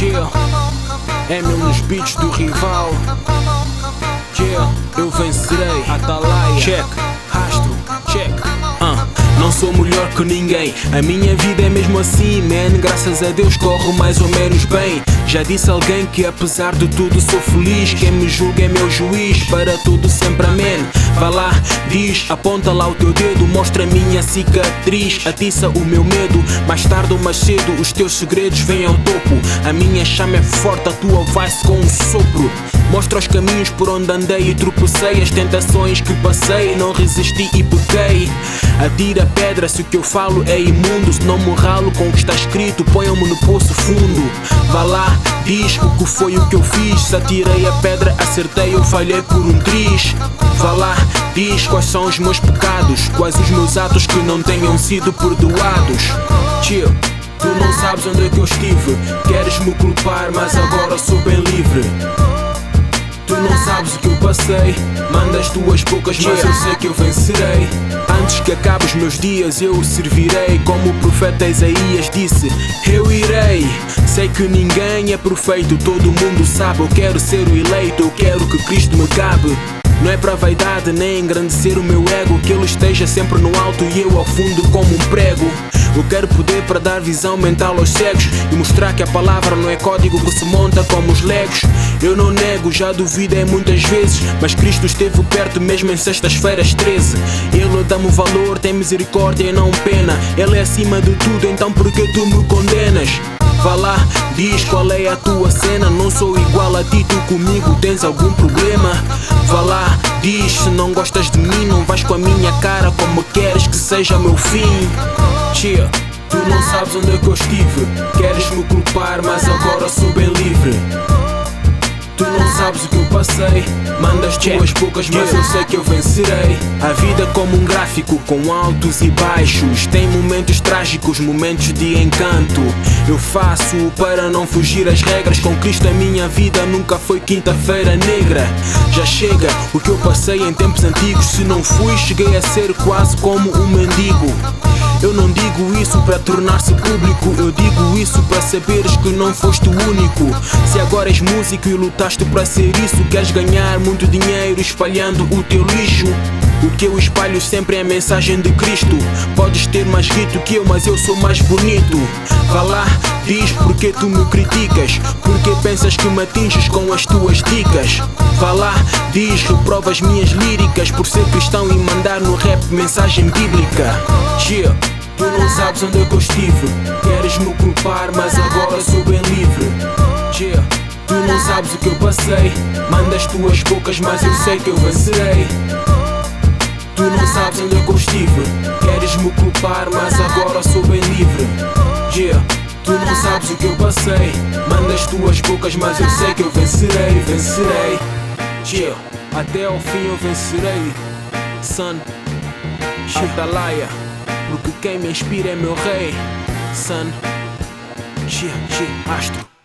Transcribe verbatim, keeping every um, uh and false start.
Yeah, é meu nos beats do rival. Yeah, eu vencerei. Atalaia, check, rastro, check. Uh. Não sou melhor que ninguém, a minha vida é mesmo assim, man. Graças a Deus corro mais ou menos bem. Já disse alguém que apesar de tudo sou feliz. Quem me julga é meu juiz, para tudo sempre amém. Vá lá, diz, aponta lá o teu dedo, mostra a minha cicatriz, atiça o meu medo. Mais tarde ou mais cedo os teus segredos vêm ao topo. A minha chama é forte, a tua vai-se com um sopro. Mostra os caminhos por onde andei e tropecei, as tentações que passei, não resisti e pequei. Atira pedra se o que eu falo é imundo, se não me ralo com o que está escrito, ponham-me no poço fundo. Vá lá, diz o que foi o que eu fiz, se atirei a pedra, acertei ou falhei por um triz. Vá lá, diz quais são os meus pecados, quais os meus atos que não tenham sido perdoados. Chill, tu não sabes onde é que eu estive, queres me culpar mas agora sou bem livre. Tu não sabes o que eu passei, mandas tuas bocas, mas eu sei que eu vencerei. Antes que acabe os meus dias eu o servirei, como o profeta Isaías disse, eu irei. Sei que ninguém é perfeito, todo mundo sabe. Eu quero ser o eleito, eu quero que Cristo me cabe. Não é para vaidade nem engrandecer o meu ego, que ele esteja sempre no alto e eu ao fundo como um prego. Eu quero poder para dar visão mental aos cegos e mostrar que a palavra não é código que se monta como os legos. Eu não nego, já duvidei muitas vezes, mas Cristo esteve perto mesmo em sextas-feiras treze. Ele dá-me valor, tem misericórdia e não pena. Ele é acima de tudo, então por que tu me condenas? Vá lá, diz qual é a tua cena. Não sou igual a ti, tu comigo tens algum problema? Vá lá, diz se não gostas de mim, não vais com a minha cara como queres que seja meu fim. Chia, tu não sabes onde é que eu estive, queres me culpar mas agora sou bem livre. Tu não sabes o que eu passei, mandas tuas bocas mas eu sei que eu vencerei. A vida é como um gráfico com altos e baixos, tem momentos trágicos, momentos de encanto. Eu faço para não fugir às regras, com Cristo a minha vida nunca foi quinta-feira negra. Já chega o que eu passei em tempos antigos, se não fui cheguei a ser quase como um mendigo. Eu não digo isso para tornar-se público, eu digo isso para saberes que não foste o único. Se agora és músico e lutaste para ser isso, queres ganhar muito dinheiro espalhando o teu lixo. O que eu espalho sempre é a mensagem de Cristo. Podes ter mais rito que eu, mas eu sou mais bonito. Vá lá, diz porque tu me criticas, porque pensas que me atinges com as tuas dicas. Vá lá, diz, reprova as minhas líricas por ser cristão e mandar no rap mensagem bíblica. Yeah, tu não sabes onde é que eu estive, queres me culpar mas agora sou bem livre. Yeah, tu não sabes o que eu passei, mandas tuas bocas mas eu sei que eu vencerei. Tu não sabes onde é que eu estive, queres me culpar mas agora sou bem livre. Yeah, tu não sabes o que eu passei, mandas tuas bocas mas eu sei que eu vencerei, vencerei. Yeah, até ao fim eu vencerei. Son, Atalaia, porque quem me inspira é meu rei. Son, yeah, yeah, astro.